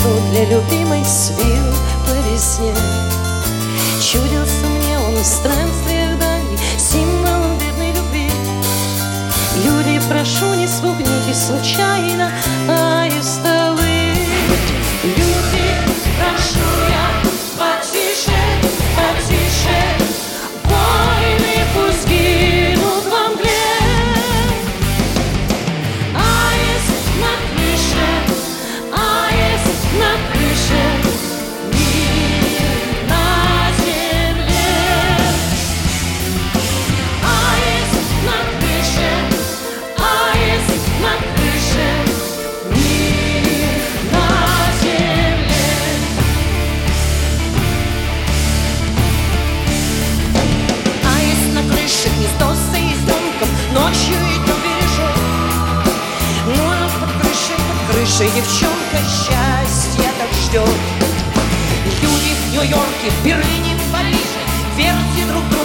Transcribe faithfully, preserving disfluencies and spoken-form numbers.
весну для любимой свил по весне. Чудился мне он в странствиях дальних, символом бедной любви. Люди, прошу, не спугнитесь случайно аистовы. Люди, прошу я, потише, потише, войны пусть гинут во мгле. Аист на крыше, аист на крыше, мир на земле. Аист на крыше, аист на крыше, мир на земле. Аист на крыше, гнездо с яйценком, ночью идем бережем. Ну а под крышей, под крышей девчонка счастья так ждет. Люди в Нью-Йорке, в Берлине, в Париже, верьте друг другу.